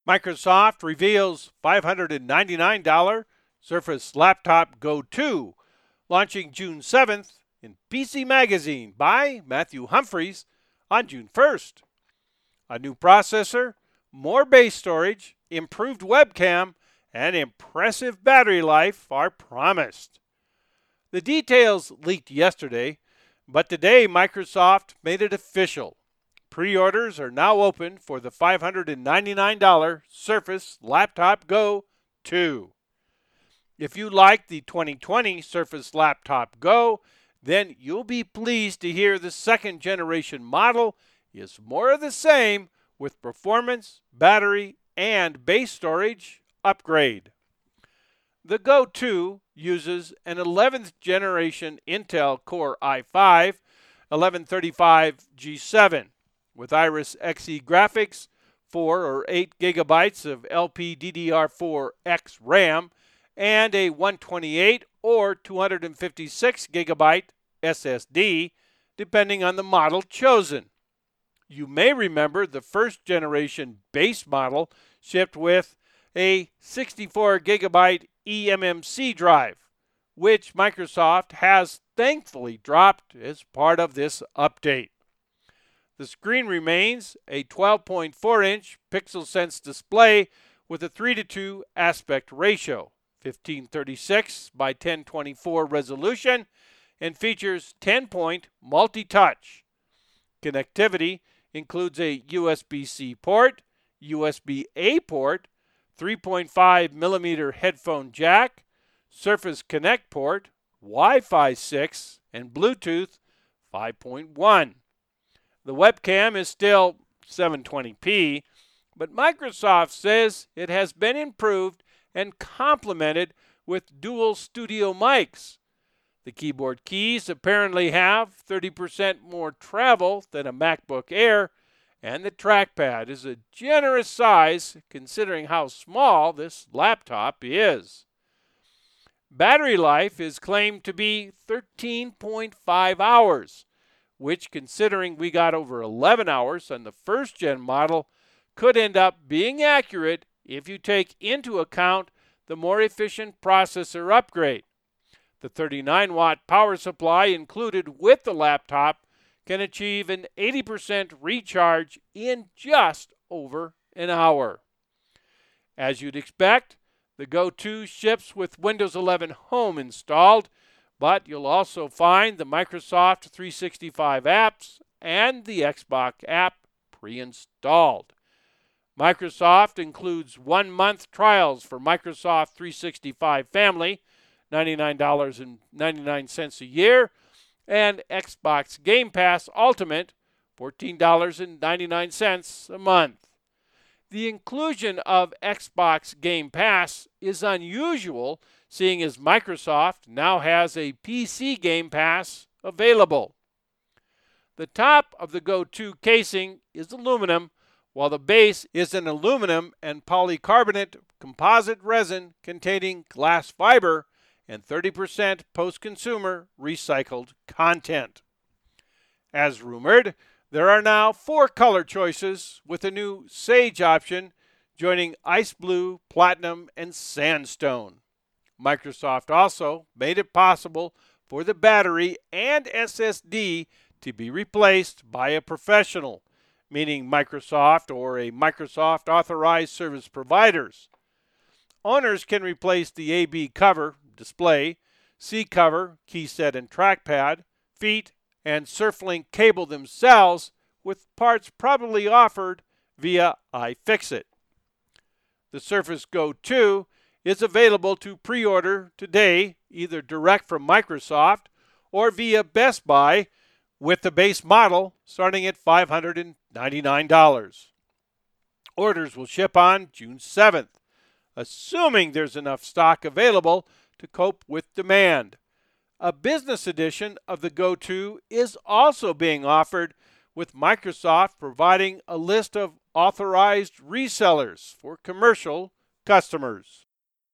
Microsoft reveals $599 Surface Laptop Go 2, launching June 7th in PC Magazine by Matthew Humphreys on June 1st. A new processor, more base storage, improved webcam, and impressive battery life are promised. The details leaked yesterday, but today Microsoft made it official. Pre-orders are now open for the $599 Surface Laptop Go 2. If you like the 2020 Surface Laptop Go, then you'll be pleased to hear the second generation model is more of the same with performance, battery, and base storage upgrade. The Go 2 uses an 11th generation Intel Core i5 1135G7 with Iris Xe graphics, 4 or 8 gigabytes of LPDDR4X RAM, and a 128 or 256 gigabyte SSD, depending on the model chosen. You may remember the first generation base model shipped with a 64 gigabyte eMMC drive, which Microsoft has thankfully dropped as part of this update. The screen remains a 12.4-inch PixelSense display with a 3:2 aspect ratio, 1536 by 1024 resolution, and features 10-point multi-touch. Connectivity includes a USB-C port, USB-A port, 3.5mm headphone jack, Surface Connect port, Wi-Fi 6, and Bluetooth 5.1. The webcam is still 720p, but Microsoft says it has been improved and complemented with dual studio mics. The keyboard keys apparently have 30% more travel than a MacBook Air, and the trackpad is a generous size considering how small this laptop is. Battery life is claimed to be 13.5 hours, which, considering we got over 11 hours on the first-gen model, could end up being accurate if you take into account the more efficient processor upgrade. The 39-watt power supply included with the laptop can achieve an 80% recharge in just over an hour. As you'd expect, the Go 2 ships with Windows 11 Home installed, but you'll also find the Microsoft 365 apps and the Xbox app pre-installed. Microsoft includes 1-month trials for Microsoft 365 Family, $99.99 a year, and Xbox Game Pass Ultimate, $14.99 a month. The inclusion of Xbox Game Pass is unusual, seeing as Microsoft now has a PC Game Pass available. The top of the Go 2 casing is aluminum, while the base is an aluminum and polycarbonate composite resin containing glass fiber and 30% post-consumer recycled content. As rumored, there are now 4 color choices with a new Sage option joining Ice Blue, Platinum, and Sandstone. Microsoft also made it possible for the battery and SSD to be replaced by a professional, meaning Microsoft or a Microsoft authorized service providers. Owners can replace the AB cover, display, C cover, keyset and trackpad, feet, and SurfLink cable themselves with parts probably offered via iFixit. The Surface Go 2 is available to pre-order today, either direct from Microsoft or via Best Buy, with the base model starting at $599. Orders will ship on June 7th, assuming there's enough stock available to cope with demand. A business edition of the Go 2 is also being offered, with Microsoft providing a list of authorized resellers for commercial customers.